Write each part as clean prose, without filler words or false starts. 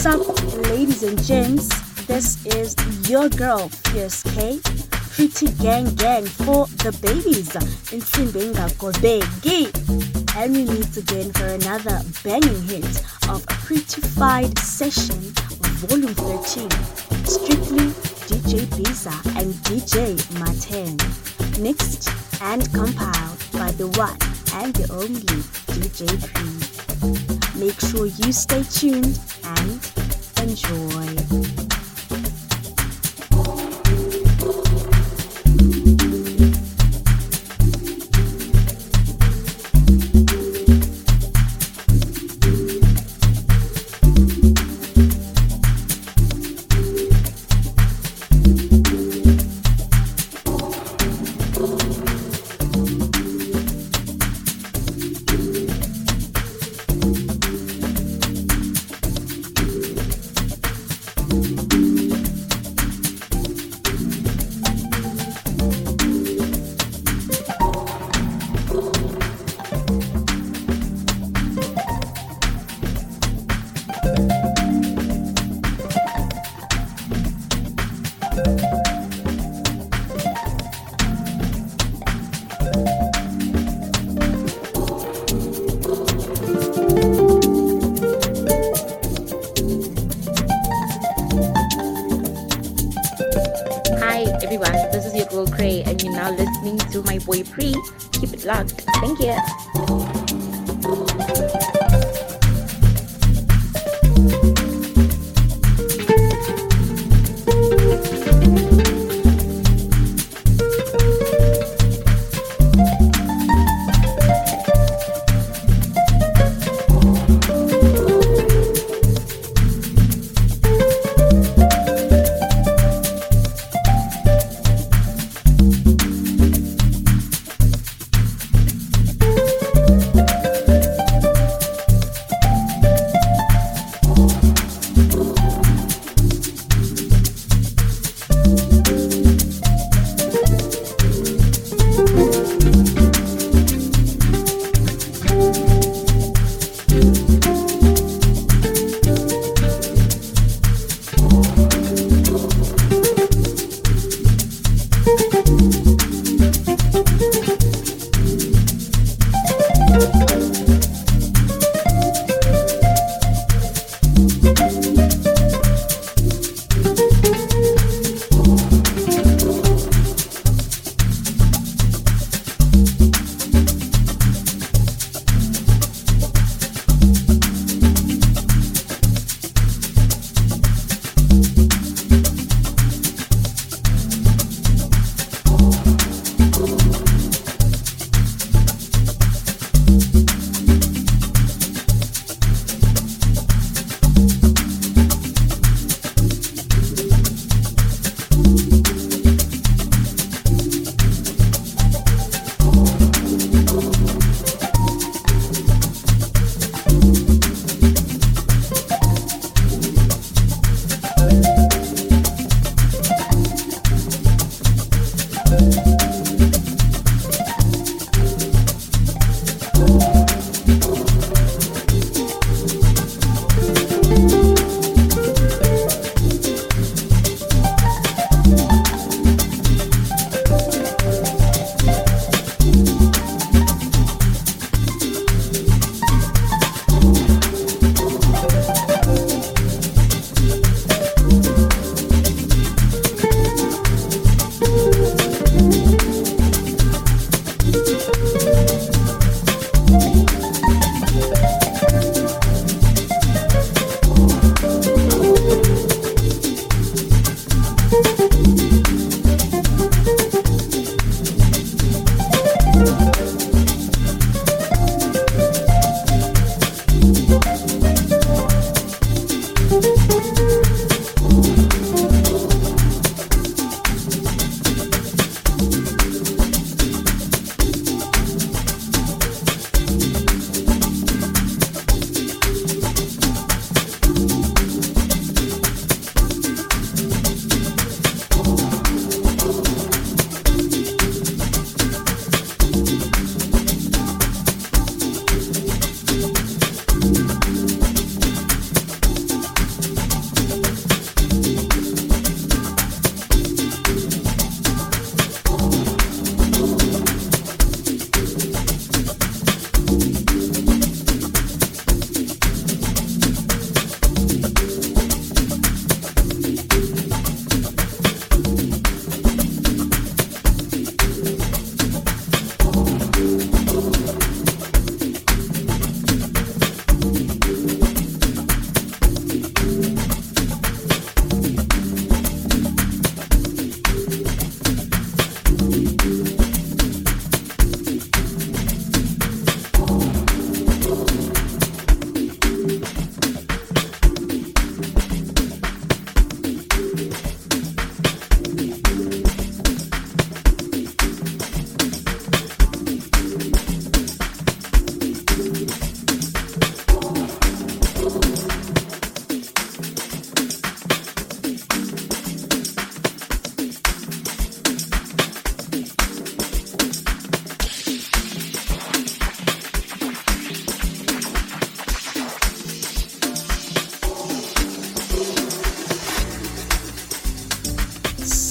What's up, ladies and gents? This is your girl, Fierce K. Pretty gang for the babies. In Simbenga Kobegi. And we meet again for another banging hit of Prettified Session Volume 13. Strictly DJ Biza and DJ Maten. Mixed and compiled by the one and the only DJ Pre. Make sure you stay tuned and enjoy. To my boy Pre, keep it locked. Thank you. You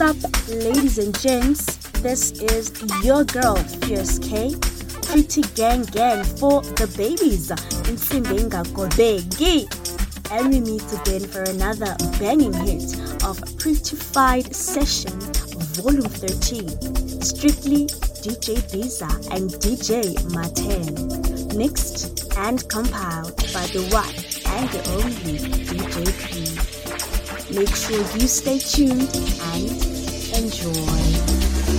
up, ladies and gents? This is your girl, Fierce K. Pretty Gang for the babies. Insimbenga Gobegi. And we meet again for another banging hit of Prettified Session Volume 13. Strictly DJ Biza and DJ Maten. Mixed and compiled by the one and the only DJ P. Make sure you stay tuned and enjoy.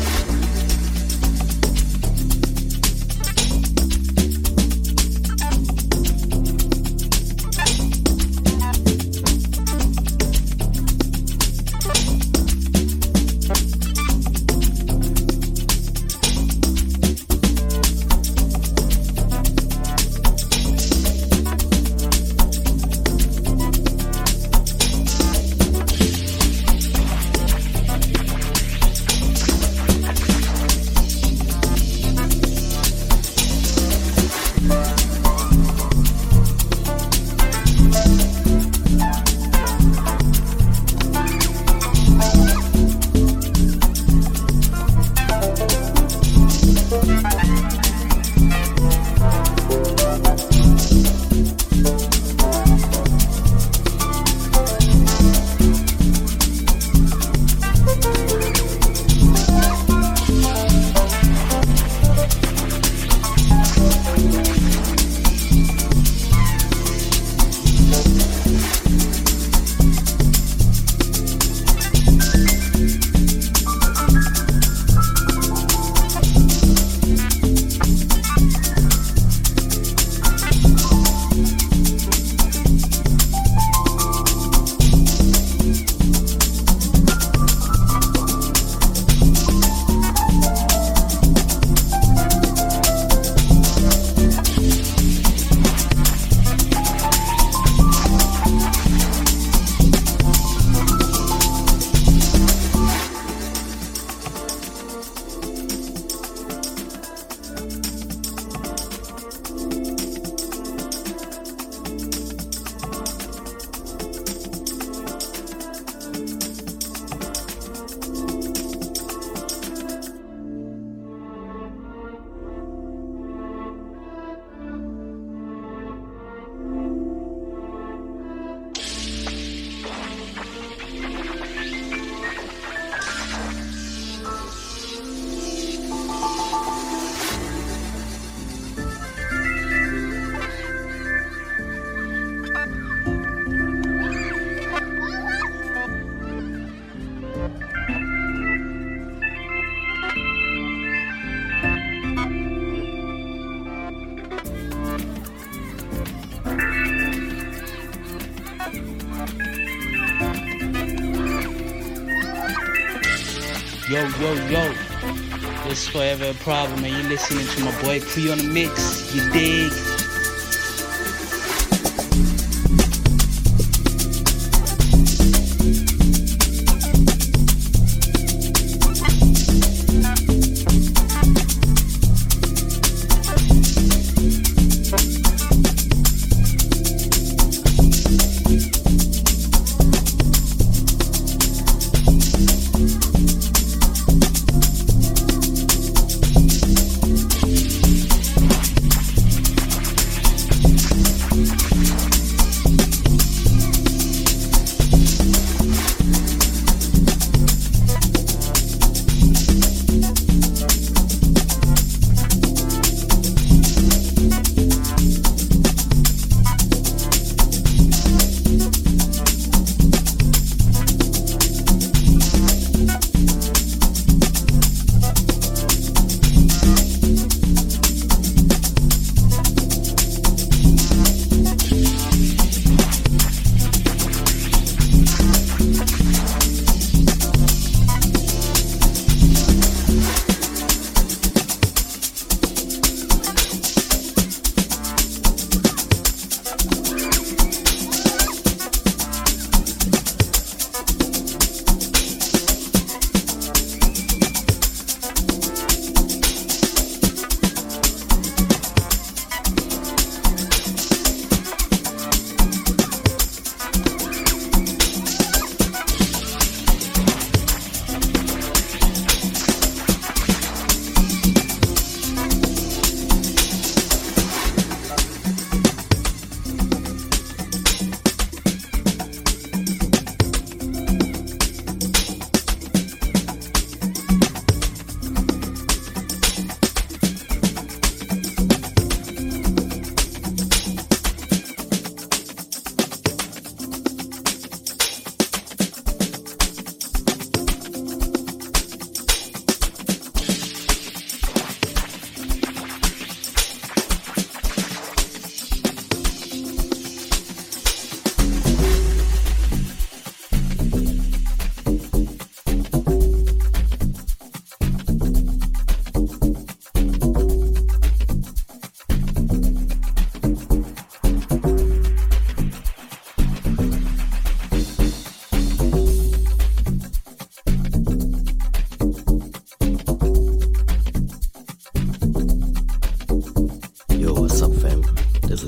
Yo, this is Forever a Problem, and you're listening to my boy Pre on the mix, you dig?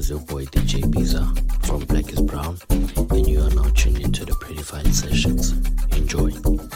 is your boy DJ Biza from Black is Brown, and you are now tuned into the Pretty Fine Sessions. Enjoy.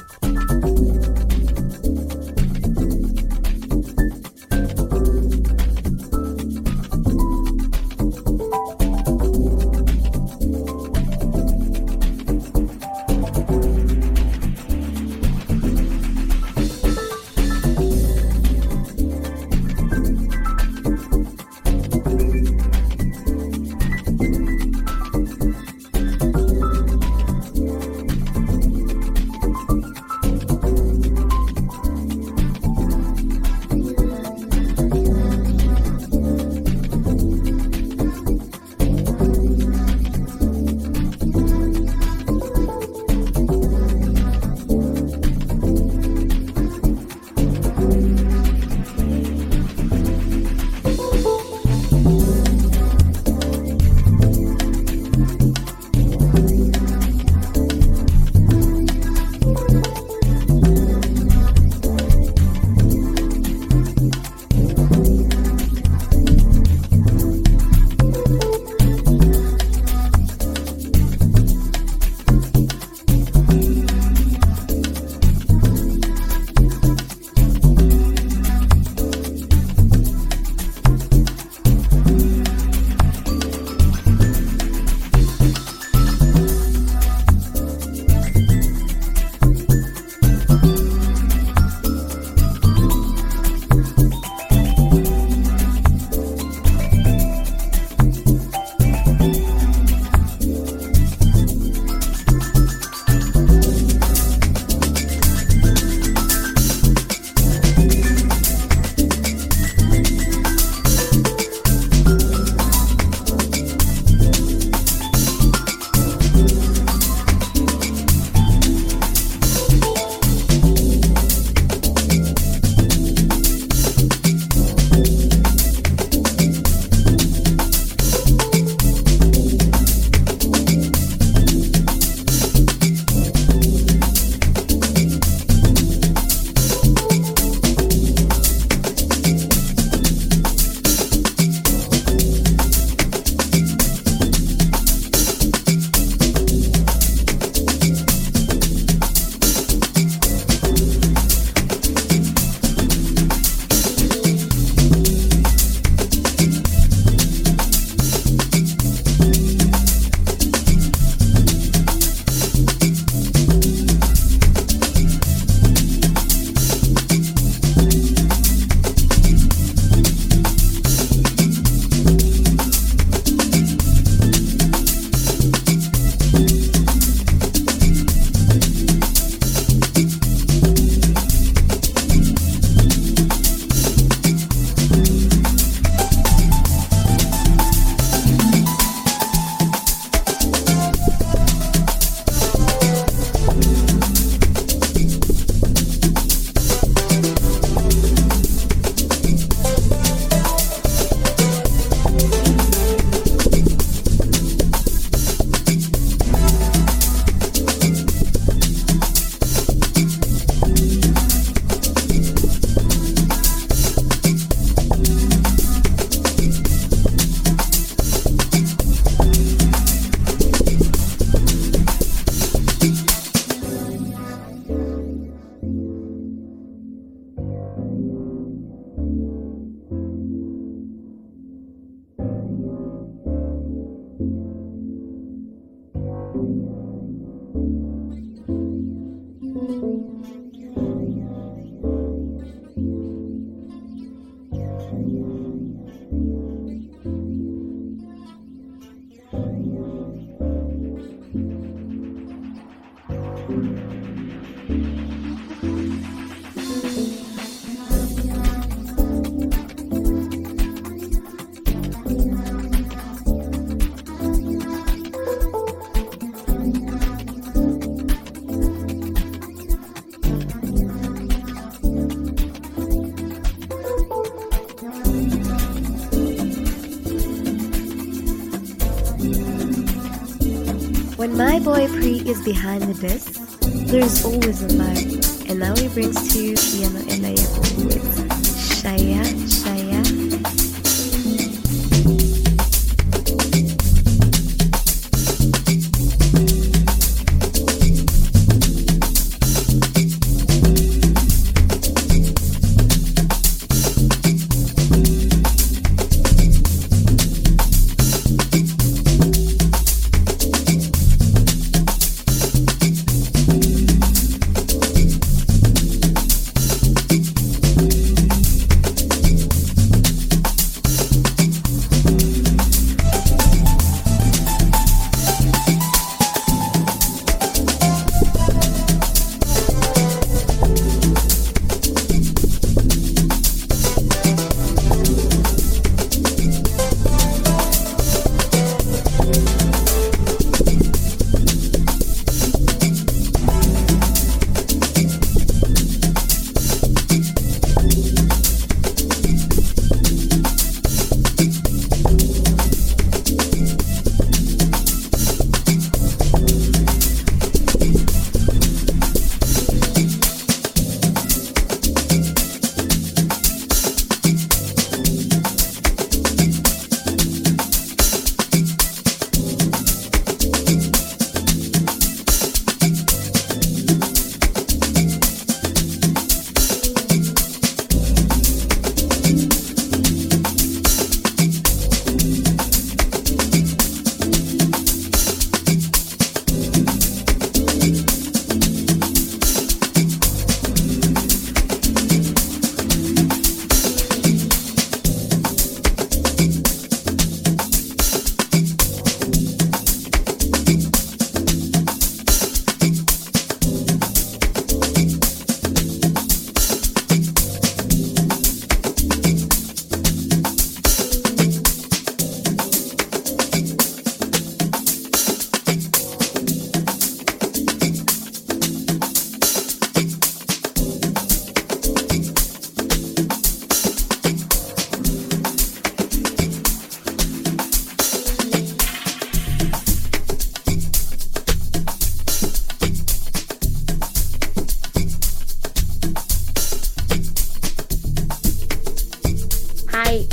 When my boy Pri is behind the desk, there's always a vibe. And now he brings to you Piano Enayeko with Shaya Shaya.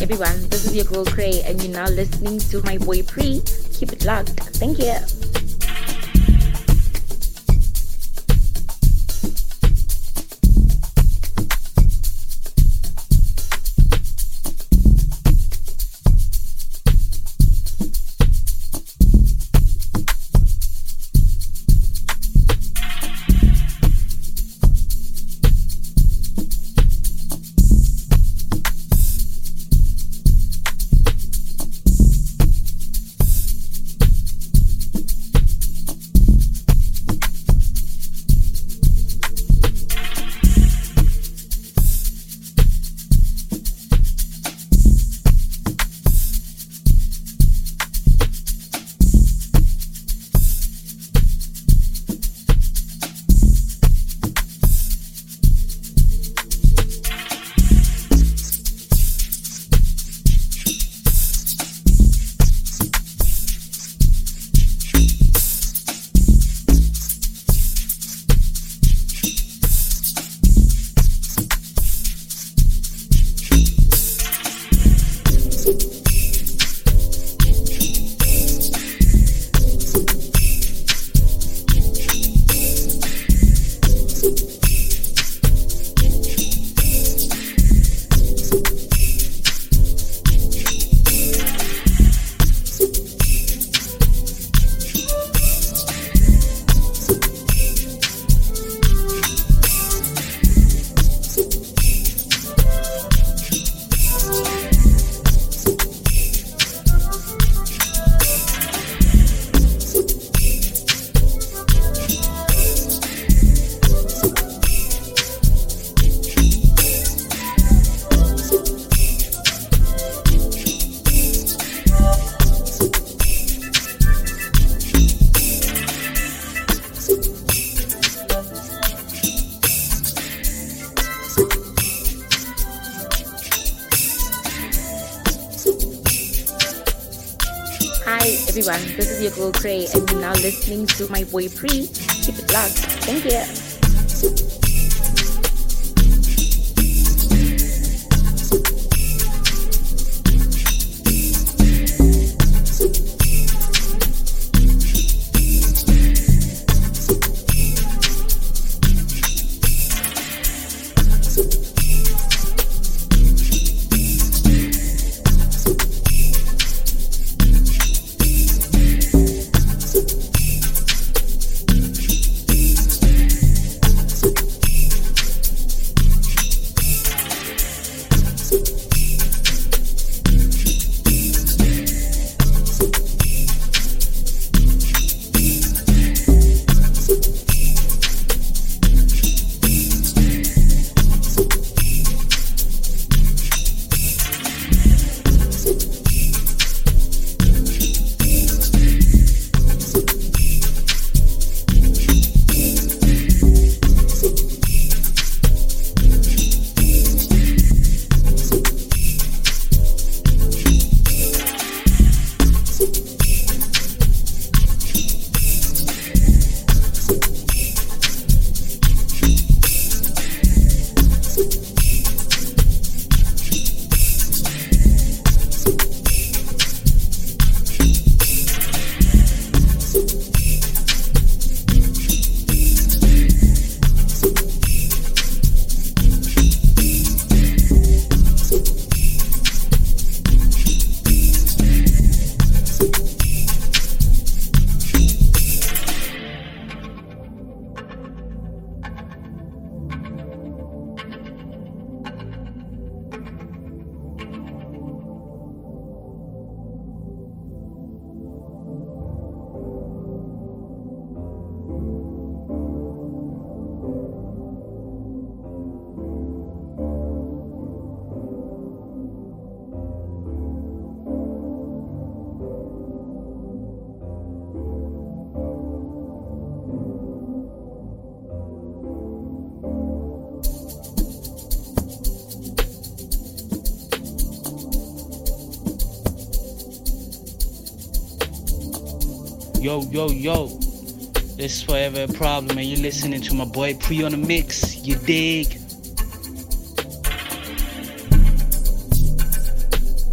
everyone, this is your girl Cray, and you're now listening to my boy Pre. Keep it locked. Thank you. Everyone, this is your girl Cray, and you're now listening to my boy Pre. Keep it locked. Thank you. Yo, this is Forever a Problem, and you're listening to my boy Pre on the mix. You dig?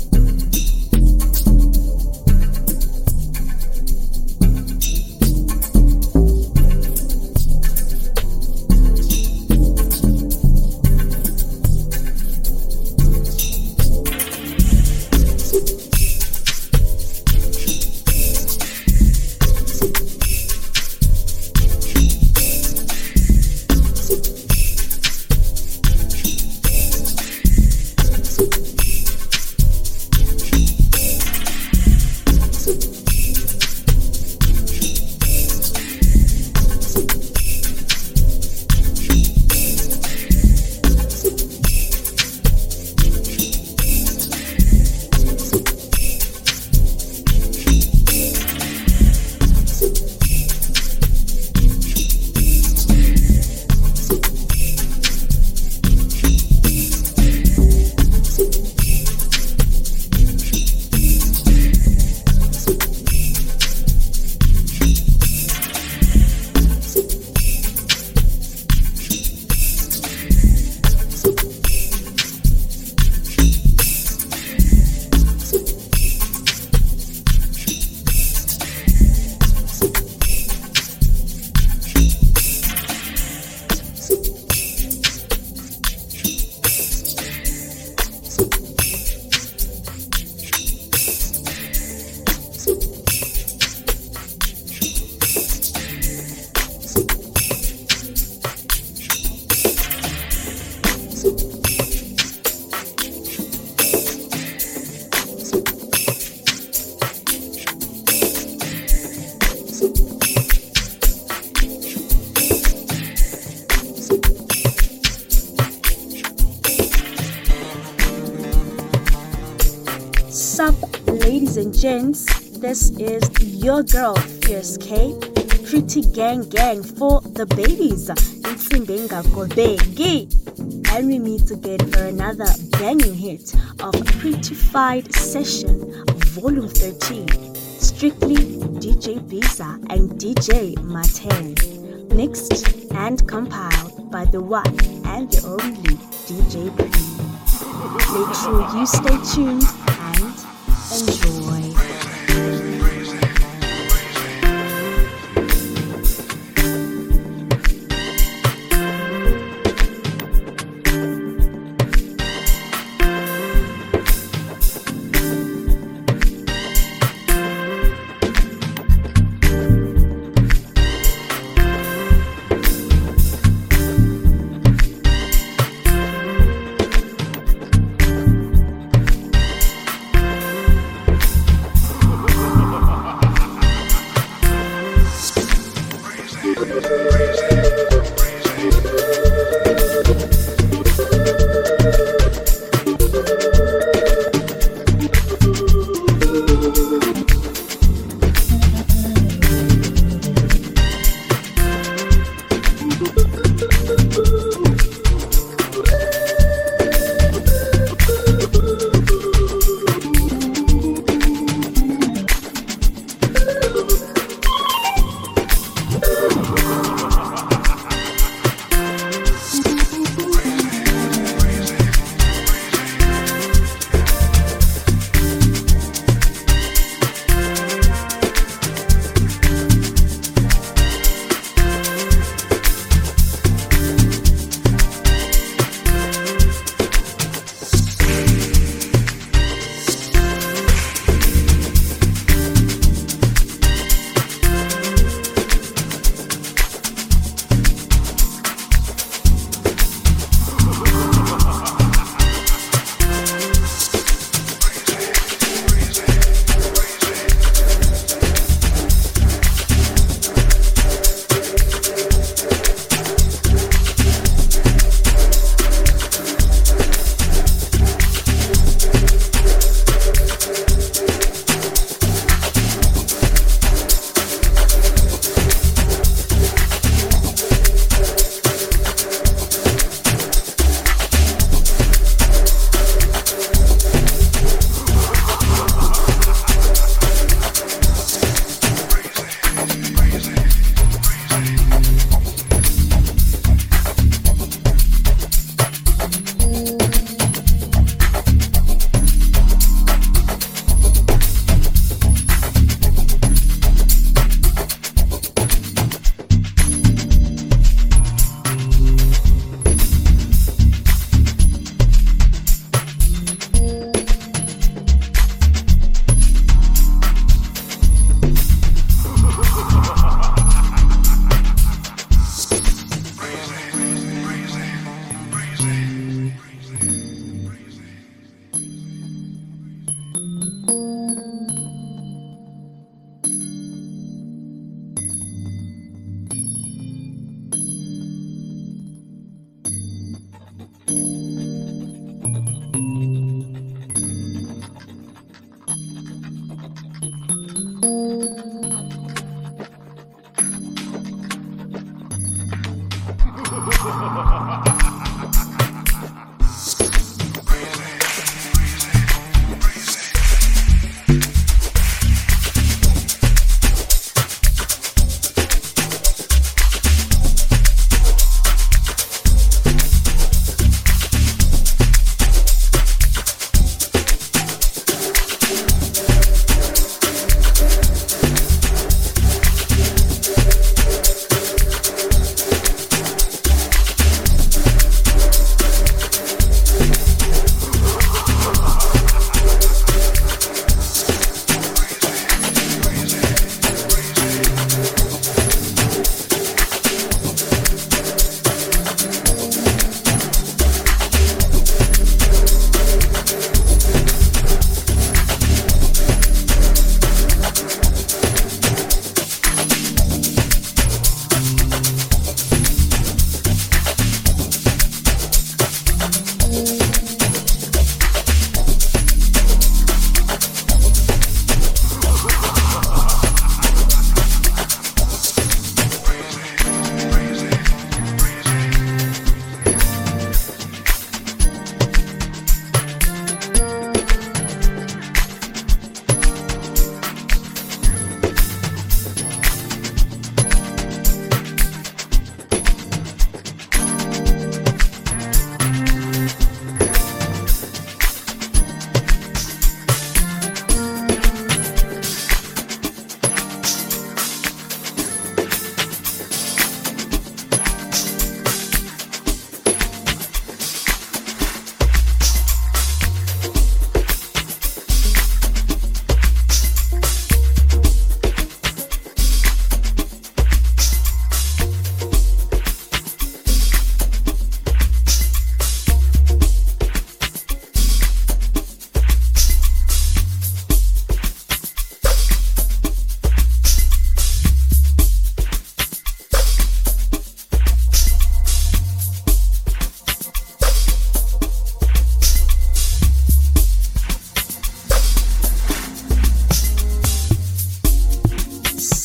Ladies and gents, this is your girl, Fierce K. Pretty gang gang for the babies. Insimbenga Gobegi. And we meet again for another banging hit of Prettified Session Volume 13. Strictly DJ Bisa and DJ Martin. Mixed and compiled by the one and the only DJ P. Make sure you stay tuned and enjoy.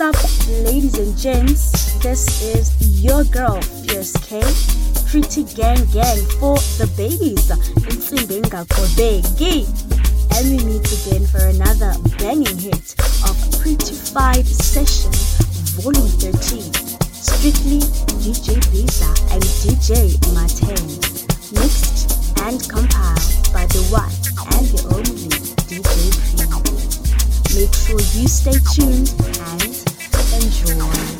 What's up, ladies and gents? This is your girl, Fierce K. Pretty Gang Gang for the babies. Insimbenga Kobegi. And we meet again for another banging hit of Pretty-fied Session Volume 13. Strictly DJ Visa and DJ Martin. Mixed and compiled by the one and the only DJ Pre. Make sure you stay tuned and enjoy.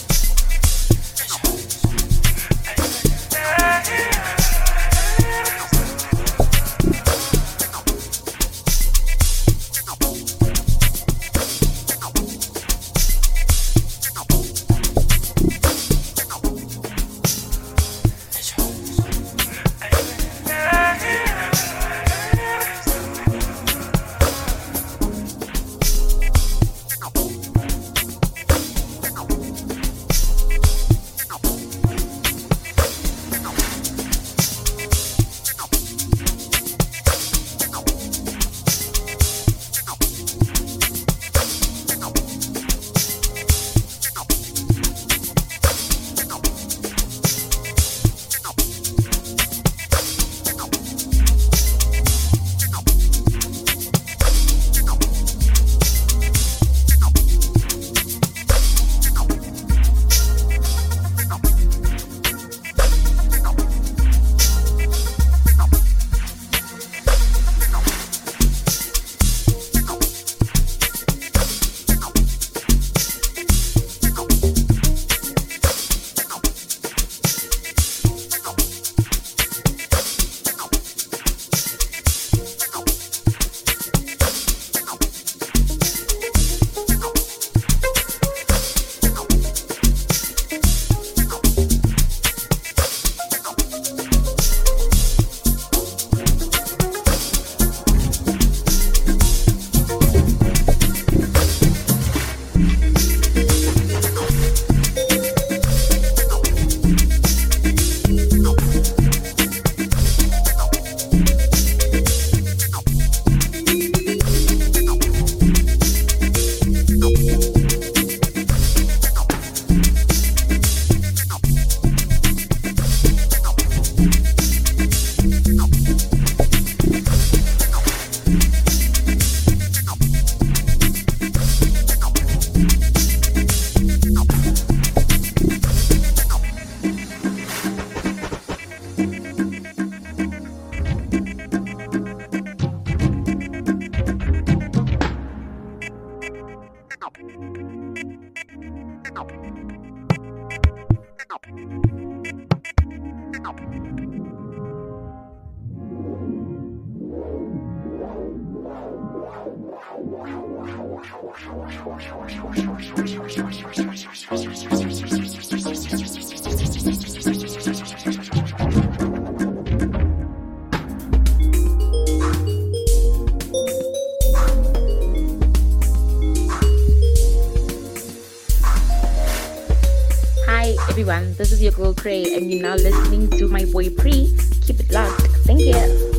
Everyone, this is your girl Cray, and you're now listening to my boy Pre. Keep it locked. Thank you.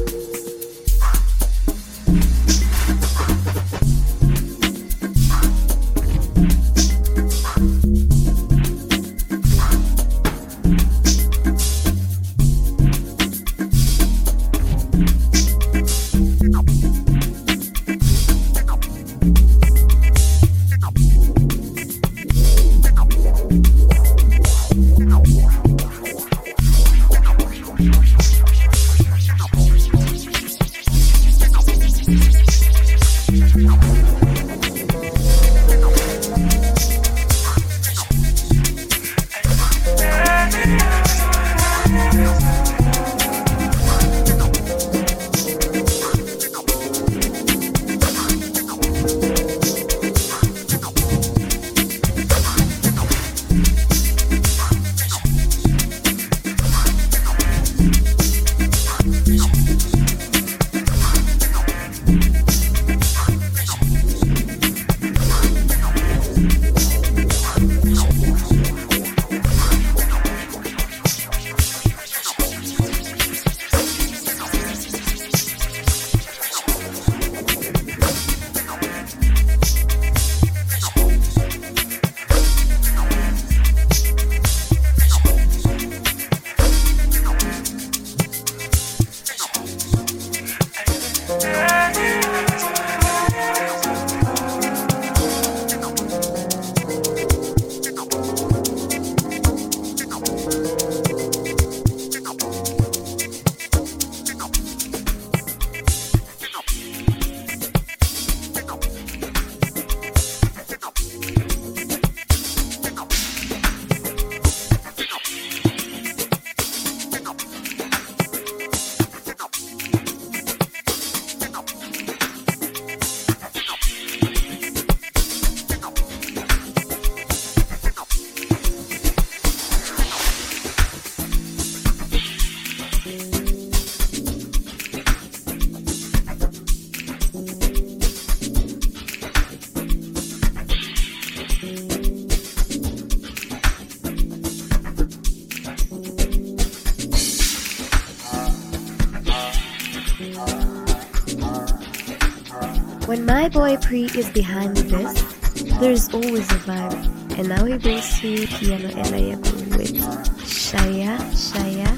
When my boy Pre is behind the desk, there's always a vibe. And now he brings to you Piano Elayako with Shaya Shaya.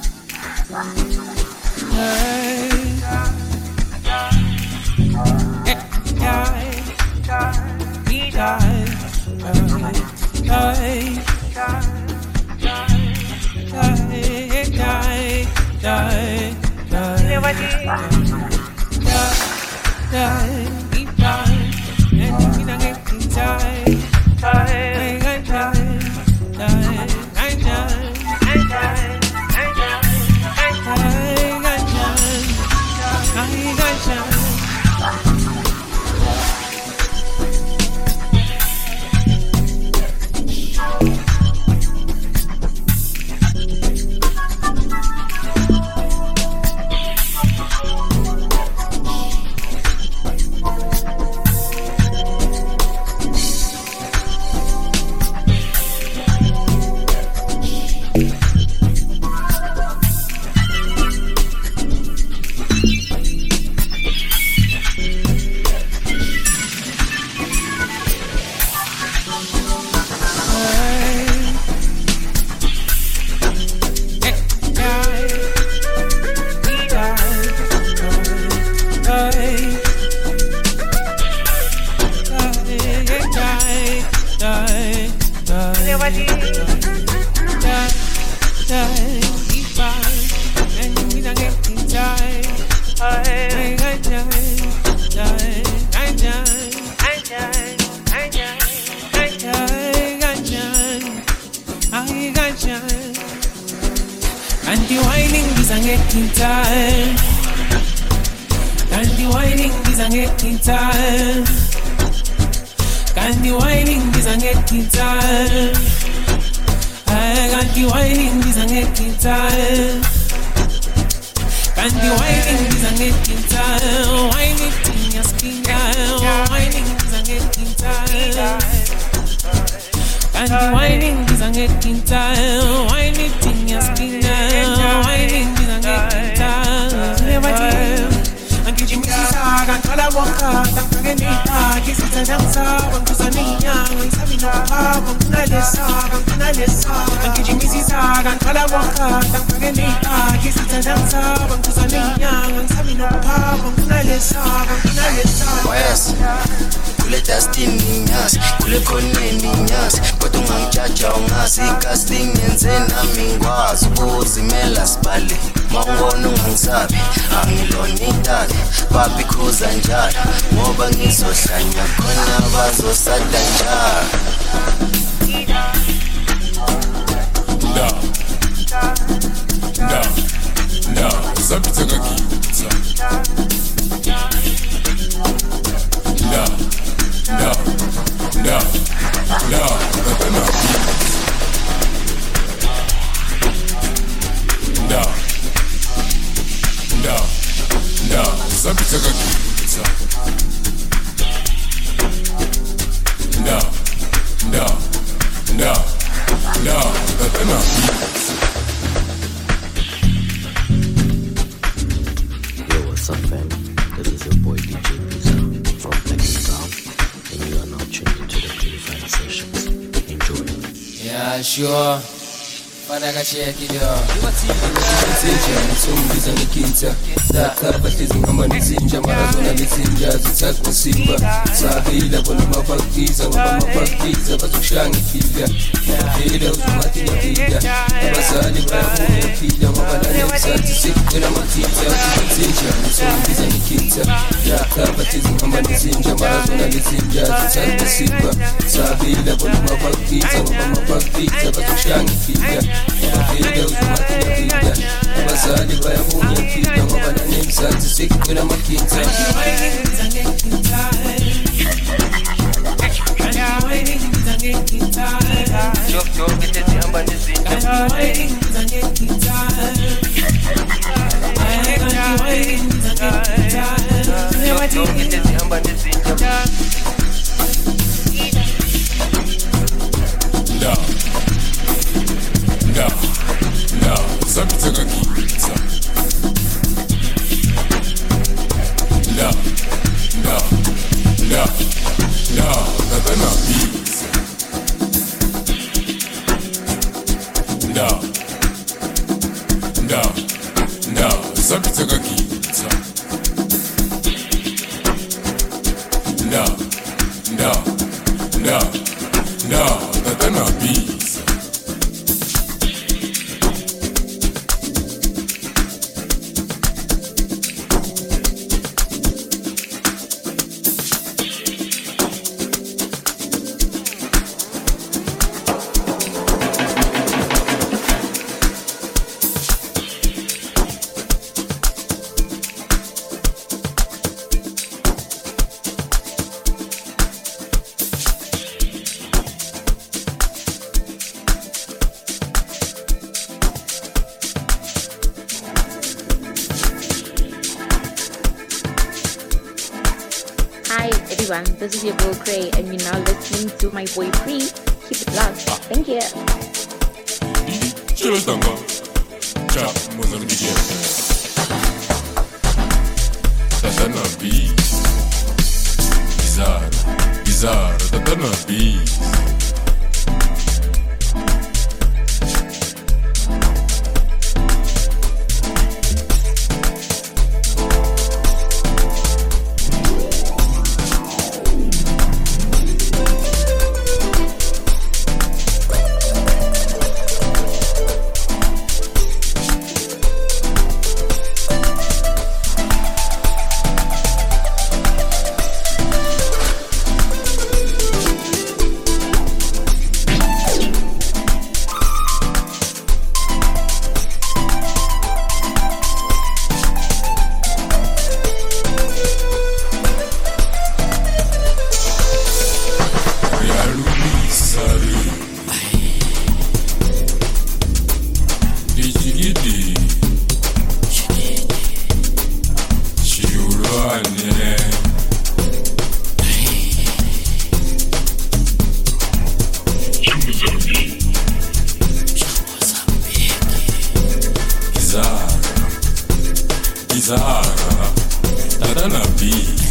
Sure. Fana check it out. Sombiza nikita Dakaba tizingamba nizinja Marazona nizinja Zitako simba Sahila Bona mabaktiza Mabaktiza Bazushani kida Hila uzumati nyakida Basali Bayamu yakida Mabalani Msati Sikuna matita Nizinja Sombiza nikita Dakaba tizingamba nizinja Marazona nizinja Zitako simba Sahila Bona mabaktiza Mabaktiza Bazushani kida Hila uzumati nyakida Basali Bayamu yakida Mabalani Msati Sikuna matita No. tatana beats. Hi everyone, this is your girl Cray, and you're now listening to my boy Pre. Keep it locked. Thank you. Chilo Tango, Cha Mozambique, Tatana beats. Bizarre, tatana beats. Tatana beats.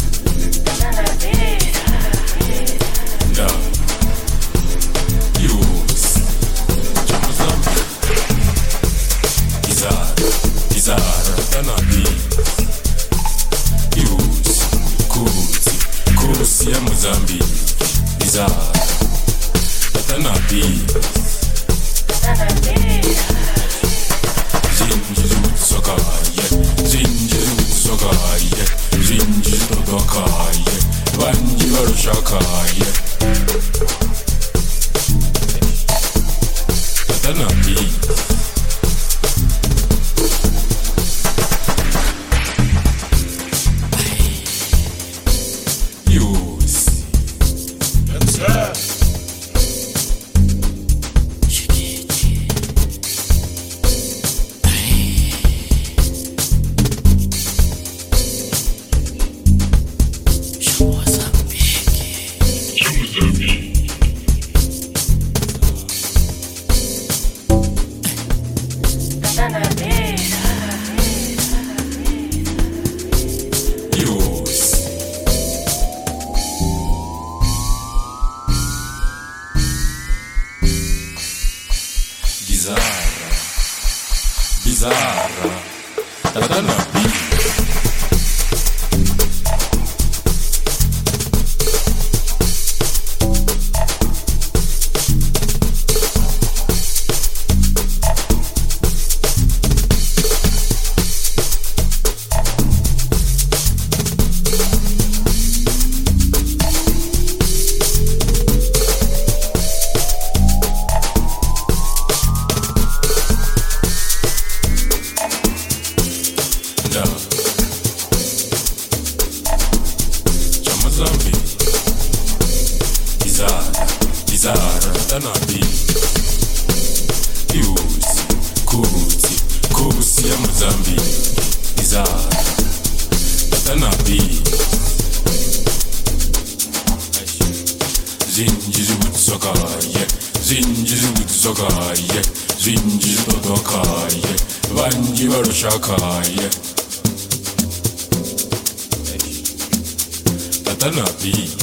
Tatana beats.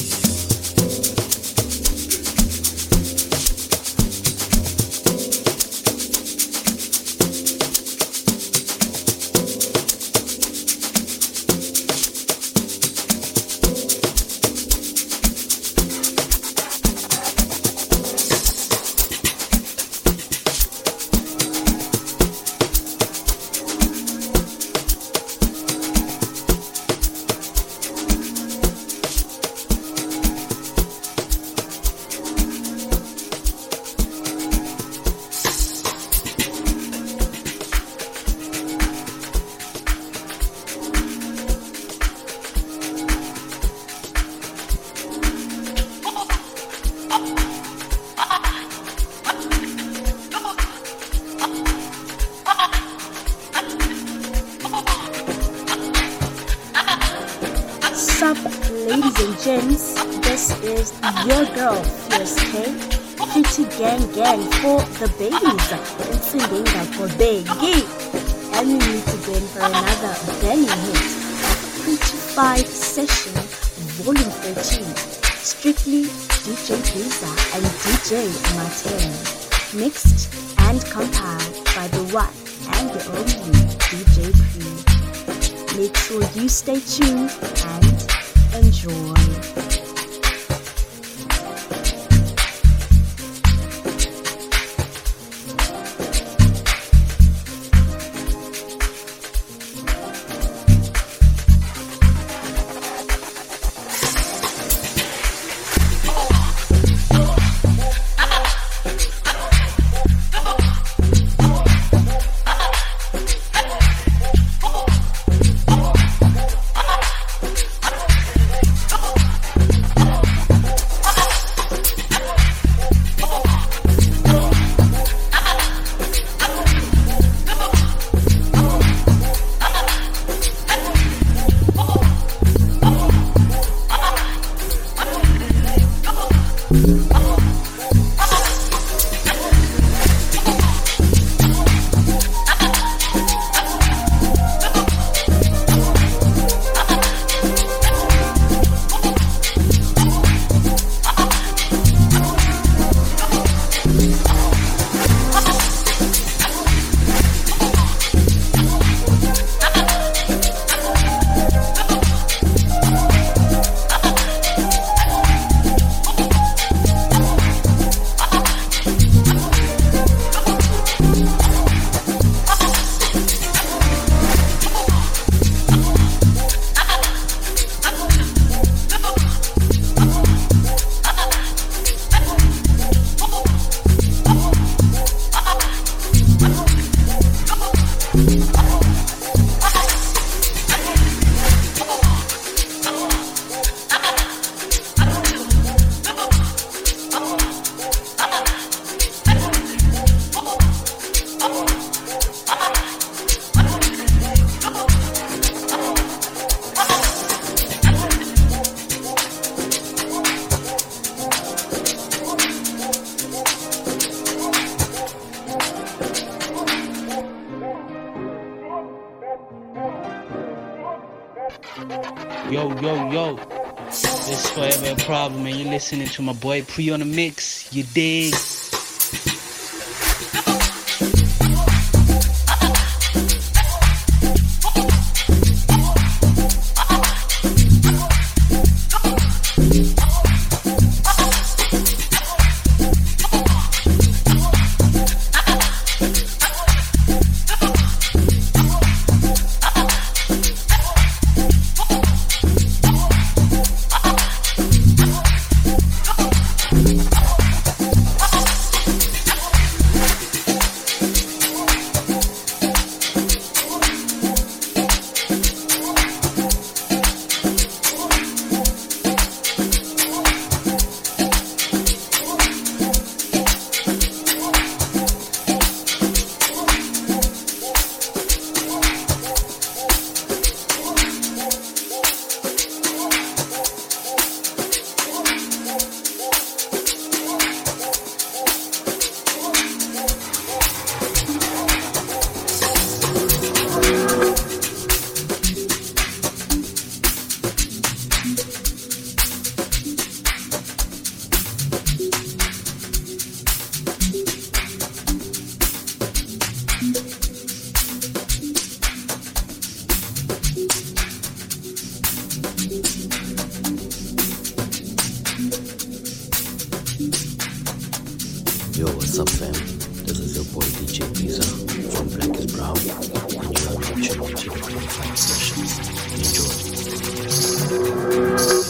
Sup, ladies and gents, this is your girl, Fierce K, Pretty Gang Gang for the babies. Insindenga for Biggie. And we need to go in for another banging hit of Pretty 5 Session Volume 13. Strictly DJ Visa and DJ Martin. Mixed and compiled by the one and the only DJ Pre. Make sure you stay tuned and enjoy. Yo. It's forever a problem, and you're listening to my boy Pre on the mix. You dig? Yo, what's up, fam? This is your boy DJ Visa from Black is Brown, and you are now tuning into the 25 Sessions. Enjoy.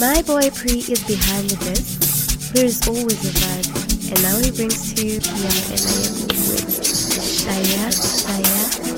my boy Pre is behind the disc, there's always a vibe. And now he brings to you Piano Enayeko with Shaya Shaya.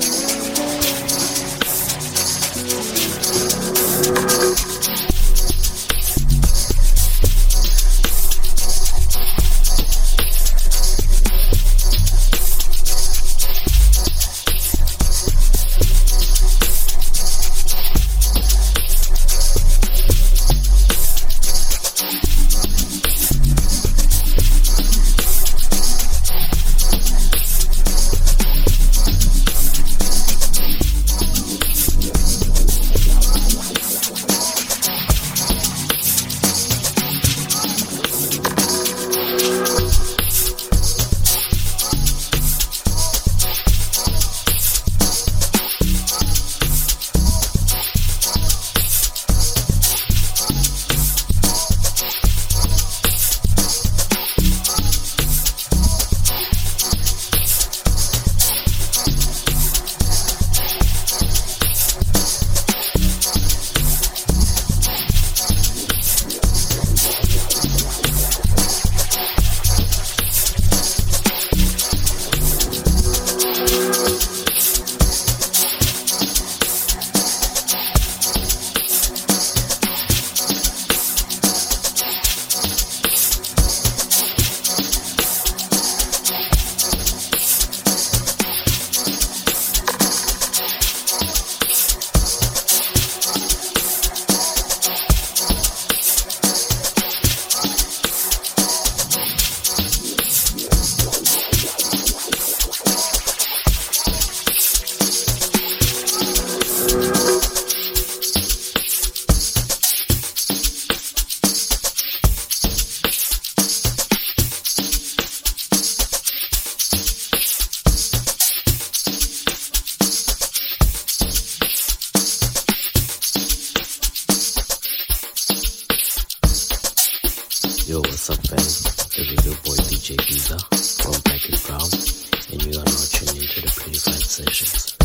Yo, what's up, fam? This is your boy DJ Pizza from Black is Brown, and you are now tuned into the Pretty Five Sessions.